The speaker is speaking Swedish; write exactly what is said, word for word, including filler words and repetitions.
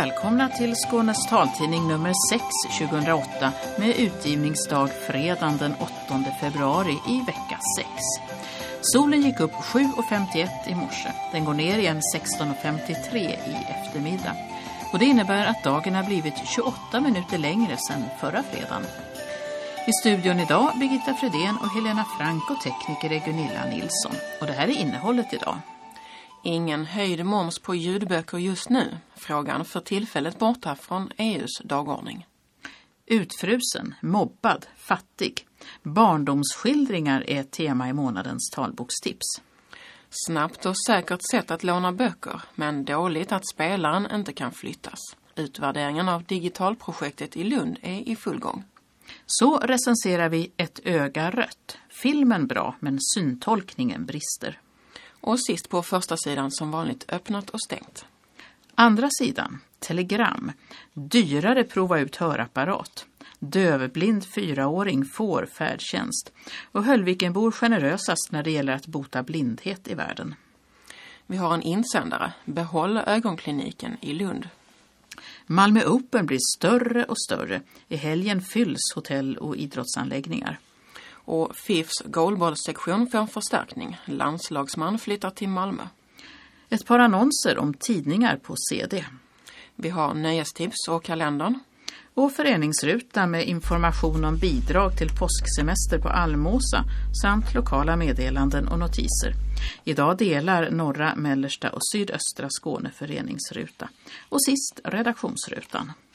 Välkomna till Skånes taltidning nummer sex tjugohundraåtta med utgivningsdag fredagen den åttonde februari i vecka sex. Solen gick upp sju femtioett i morse. Den går ner igen sexton femtiotre i eftermiddag. Och det innebär att dagen har blivit tjugoåtta minuter längre sedan förra fredagen. I studion idag Birgitta Fredén och Helena Frank och tekniker är Gunilla Nilsson. Och det här är innehållet idag. Ingen höjd moms på ljudböcker just nu. Frågan för tillfället borta från E U:s dagordning. Utfrusen, mobbad, fattig. Barndomsskildringar är tema i månadens talbokstips. Snabbt och säkert sätt att låna böcker, men dåligt att spelaren inte kan flyttas. Utvärderingen av digitalprojektet i Lund är i full gång. Så recenserar vi Ett öga rött. Filmen bra, men syntolkningen brister. Och sist på första sidan som vanligt öppnat och stängt. Andra sidan, telegram. Dyrare prova ut hörapparat. Dövblind fyraåring får färdtjänst. Och Höllvikenbor generösast när det gäller att bota blindhet i världen. Vi har en insändare. Behåll ögonkliniken i Lund. Malmö Open blir större och större. I helgen fylls hotell- och idrottsanläggningar. Och F I Fs goalballsektion får en förstärkning. Landslagsman flyttar till Malmö. Ett par annonser om tidningar på C D. Vi har nöjestips och kalendern. Och föreningsruta med information om bidrag till påsksemester på Almåsa samt lokala meddelanden och notiser. Idag delar norra, mellersta och sydöstra Skåne föreningsruta. Och sist redaktionsrutan.